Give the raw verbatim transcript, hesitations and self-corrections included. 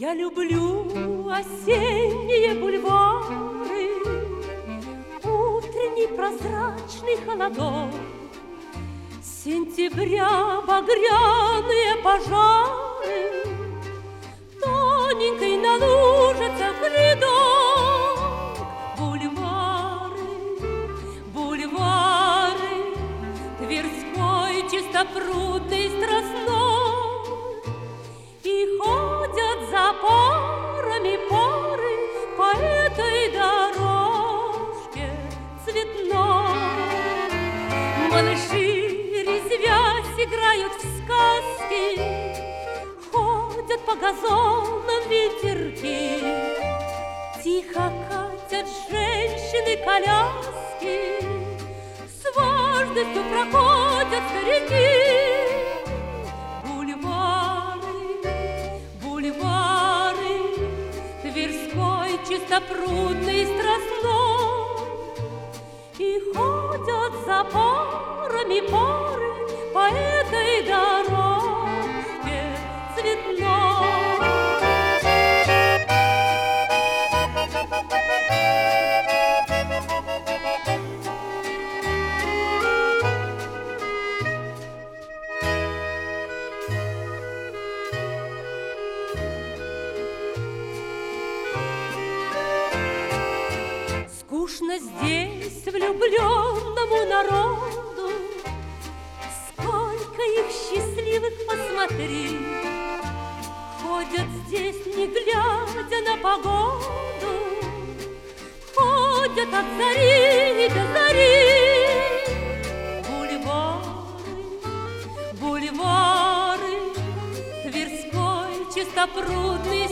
Я люблю осенние бульвары, утренний прозрачный холодок, сентября багряные пожары, тоненький на лужицах ледок. Бульвары, бульвары, Тверской, чистопрудный, Страстной, и ходят за парами пары по этой дорожке цветной. Малыши, резвясь, играют в сказки, ходят по газонам ветерки, тихо катят женщины коляски, с важностью проходят старики. Тверской, чистопрудный, Страстной, и ходят за парами пары по этой дорожке цветной. Скучно здесь влюбленному народу, сколько их счастливых, посмотри. Ходят здесь, не глядя на погоду, ходят от зари до зари. Бульвары, бульвары, Тверской, чистопрудный,